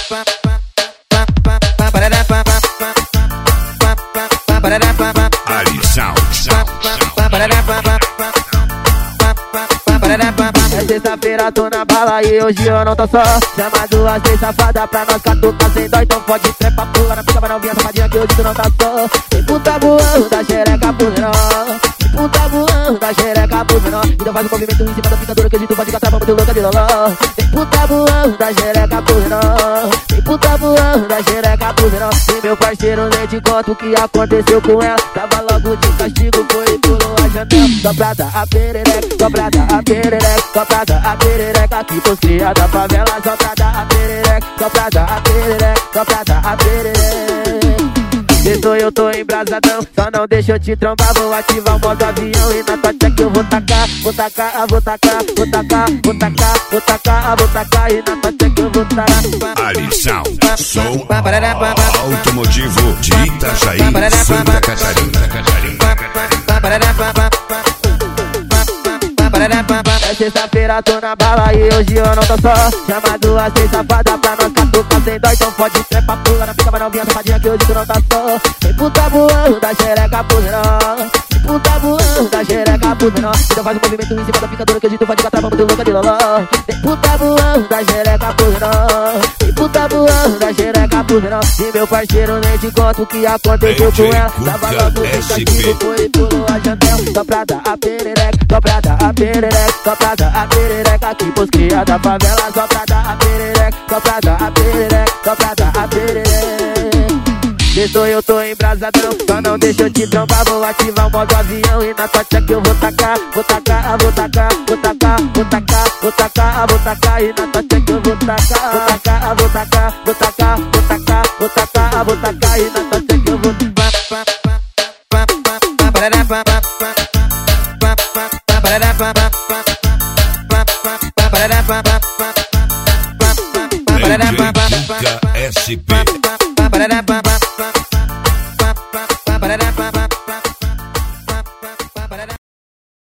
Ali Sound. É sexta-feira, tô na bala e hoje eu não tô só. Chama duas três safadas pra nós catucar sem dó. Então pode trepa, pula na pica, mas não vinha safadinha que hoje tu não tá só. Tem puta voando da xereca pro menor. Tem puta voando da xereca pro menor. Então faz um movimento em cima da picadura que hoje tu pode catar pra muito louca de loló. Tem puta voando da xereca pro menor. Tem puta voando da xereca pro menor. E meu parceiro nem te conta o que aconteceu com ela. Tava logo de castigo, foi e pulou a janela. Dobrada a perereca, dobrada a perereca, dobrada a perereca. Aqui pros cria da favela, dobrada a perereca, dobrada a perereca, dobrada a perereca. Eu tô embrasadão, só não deixa eu te trombar. Vou ativar o modo avião e na tua check eu vou tacar. Vou tacar, vou tacar, vou tacar, vou tacar, vou tacar, vou tacar. E na tua check eu vou tacar. Ali Sound, som automotivo de Itajaí, Santa Catarina. É sexta-feira, tô na bala e hoje eu não tô só. Chama duas três safadas pra nós catucar sem dó. Então pode trepa, pula na pica, mas não vinha safadinha que hoje tu não tá só. Tem puta voando da xereca pro menor. Tem puta voando da xereca pro menor. Então faz um movimento em cima da picadura que hoje tu pode catar pra muito louca de loló. Tem puta voando da xereca pro menor. Tem puta voando da xereca pro menor. E meu parceiro nem te conta o que aconteceu com ela. Tava logo de castigo, foi e pulou a janela. Dobrada a perereca, dobrada a perereca, dobrada a perereca. Aqui pros cria da favela, dobrada a perereca, dobrada a perereca, dobrada a perereca. Eu tô embrasadão, só não deixa eu te trombar. Vou ativar o modo avião e na tua check eu vou tacar. Vou tacar, vou tacar, vou tacar, vou tacar, vou tacar, vou tacar. E na tua check eu vou tacar. Vou tacar, vou tacar, vou tacar, vou tacar, vou tacar, vou tacar. E na tua check eu vou tacar. DJ Cuca SP.